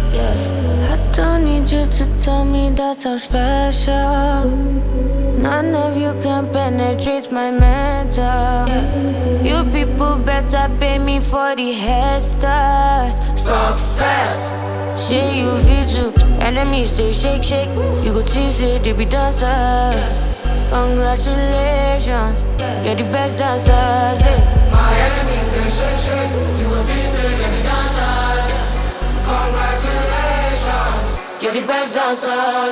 Yeah, I don't need you to tell me that I'm special. None of you can penetrate my mental. You people better pay me for the head start. Success, shey you feel too. Enemies they shake, shake. You go think say they be dancers. Congratulations, you're the best dancers. My enemies they shake, shake. You go think say they be dancers. Congratulations, you're the best dancers.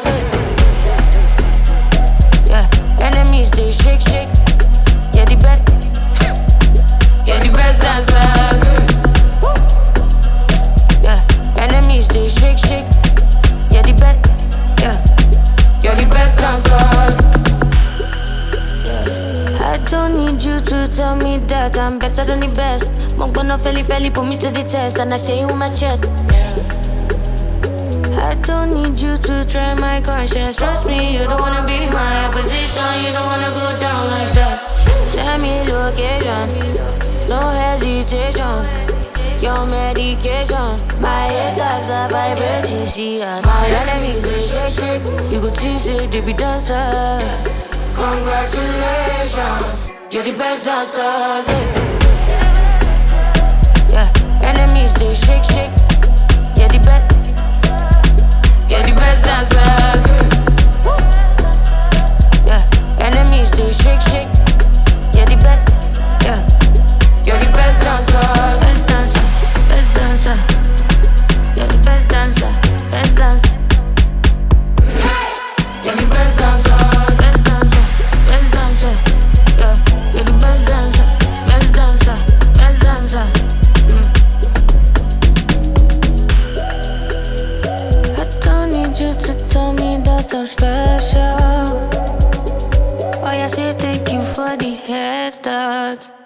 Yeah, enemies they shake, shake. You're the best. You're the best dancers. Yeah, enemies they shake, shake. You're the best. Yeah, you're the best dancers. Yeah, I don't need you to tell me that I'm better than the best. Mogbono feli put me to the test, and I say it with my chest. I don't need you to try my conscience. Trust me, you don't wanna be my opposition. You don't wanna go down like that. Send me location, no hesitation. Your medication, my haters are vibrating. See us, my enemies they shake, shake. You go think say they be dancers. Congratulations, you're the best dancers. Yeah, enemies they shake, shake. You're the best. You're the best dancers. Yeah, enemies they shake, shake. You're the best. Yeah, you're the best dancers. Best dancer, best dancer. You're the best dancer, best dancer. You're the best dancer, best dancer, best dancer. Yeah, you're the best dancer, best dancer, best dancer. You to tell me that I'm special. Oh, yeah, say thank you for the head start.